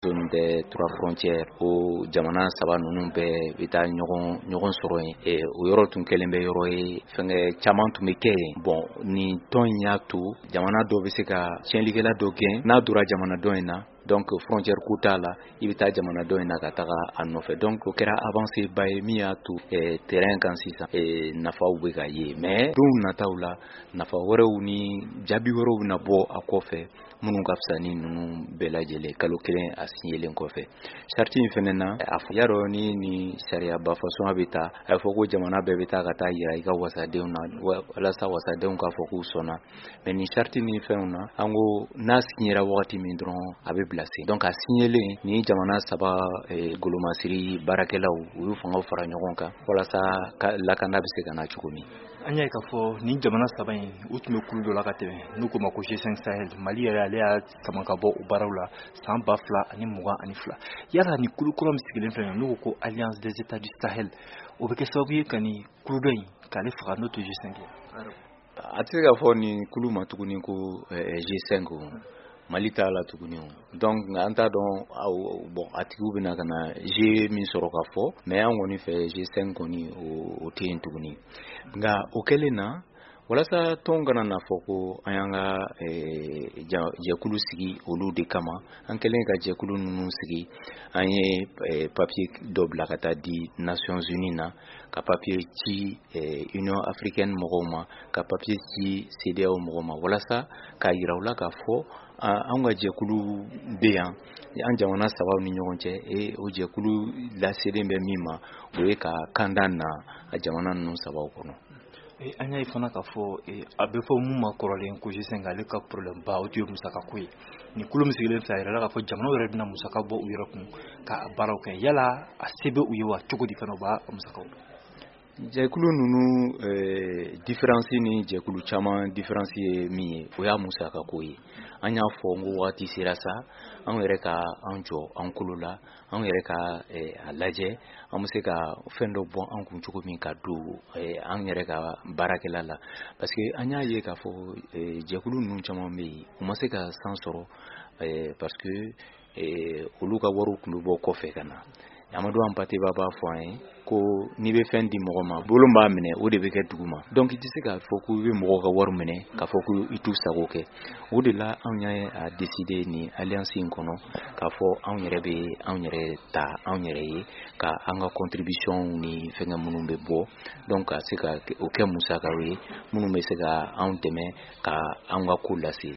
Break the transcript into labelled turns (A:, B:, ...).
A: zone des trois frontières o jamana saba ninnu bɛɛ bɛ taa ɲɔgɔn sɔrɔ yen o yɔrɔ tun kɛlen bɛ yɔrɔ ye fɛngɛ caman tun bɛ kɛ yen bon nin tɔn in y'a to jamana dɔ bɛ se ka tiɲɛlikɛla dɔ gɛn n'a dora jamana dɔ in na donc frontière ko t'a la i bɛ taa jamana dɔ in na ka taga a nɔfɛ donc o kɛra avancée ba ye min y'a to terrain kan sisan nafaw bɛ ka ye mais don nataw la nafa wɛrɛw ni jaabi wɛrɛw bɛna bɔ a kɔfɛ minnu ka fisa ni ninnu bɛɛ lajɛlen kalo kelen a signelen kɔfɛ charte in fɛnɛ na a fɔ yarɔ ni sariyaba fasɔn bɛ taa a fɔ ko jamana bɛɛ bɛ taa ka taa yira i ka wasadenw na walasa wasadenw k'a fɔ k'u sɔnna mais ni charte ni fɛnw na an ko n'a signera wagati min dɔrɔn a bɛ bila sen donc a signelen ni jamana saba golomasiri baarakɛlaw u y'u fangaw fara ɲɔgɔn kan walasa lakana bɛ se ka na cogo min.
B: An y'a ye k'a fɔ ni jamana saba in u tun bɛ kulu dɔ la ka tɛmɛ n'u ko ma ko G5 Sahel Mali yɛrɛ ale y'a sama ka bɔ o baaraw la san 2022 yala ni kulu kura min sigilen filɛ n'u ko Alliance des États du Sahel o bɛ kɛ sababu ye ka ni kulu dɔ in k'ale faga n'o tɛ G5 ye.
A: A tɛ se ka fɔ nin kulu ma tuguni ko G5 Mali t'a la tuguni donc an t'a dɔn bon a tigiw bɛna ka na G min sɔrɔ ka fɔ mais an kɔni fɛ G5 kɔni o tɛ yen tuguni nka o kɛlen na walasa tɔn kana na fɔ ko an y'an ka jɛkulu sigi olu de kama an kɛlen ka jɛkulu ninnu sigi an ye papier dɔ bila ka taa di Nations Unies na ka papier ci Union africaine mɔgɔw ma ka papier ci CEDEAO mɔgɔw ma walasa k'a yira u la k'a fɔ an ka jɛkulu bɛ yan an jamana sabaw ni ɲɔgɔn cɛ o jɛkulu laselen bɛ min ma o ye ka kanda na a jamana ninnu sabaw kɔnɔ.
B: An y'a ye fana k'a fɔ a bɛ fɔ mun ma kɔrɔlen ko G5 ale ka problème ba o tun ye musaka ko ye ni kulu min sigilen filɛ a yɛrɛ la k'a fɔ jamanaw yɛrɛ bɛna musaka bɔ u yɛrɛ kun ka baaraw kɛ yala a se bɛ u ye wa cogo di fana u b'a musakaw dɔn.
A: Jɛkulu ninnu différence ni jɛkulu caman différence ye min ye o y'a musaka ko ye an y'a fɔ n ko waati sera sa an yɛrɛ ka an jɔ an kolo la an yɛrɛ ka a lajɛ an bɛ se ka fɛn dɔ bɔ an kun cogo min ka don an yɛrɛ ka baarakɛla la parce que an y'a ye k'a fɔ jɛkulu ninnu caman bɛ yen u ma se ka san sɔrɔ parce que olu ka wariw tun bɛ bɔ kɔfɛ ka na Amadou Ampateba b'a fɔ an ye ko n'i bɛ fɛn di mɔgɔ ma bolo b'a minɛ o de bɛ kɛ duguma donc i tɛ se k'a fɔ k'u bɛ mɔgɔw ka wari minɛ k'a fɔ k'u t'u sago kɛ o de la anw y'a décider ni alliance in kɔnɔ k'a fɔ anw yɛrɛ bɛ anw yɛrɛ ta anw yɛrɛ ye ka an ka contribution ni fɛngɛ minnu bɛ bɔ donc ka se ka o kɛ musakaw ye minnu bɛ se ka anw dɛmɛ ka an ka ko lase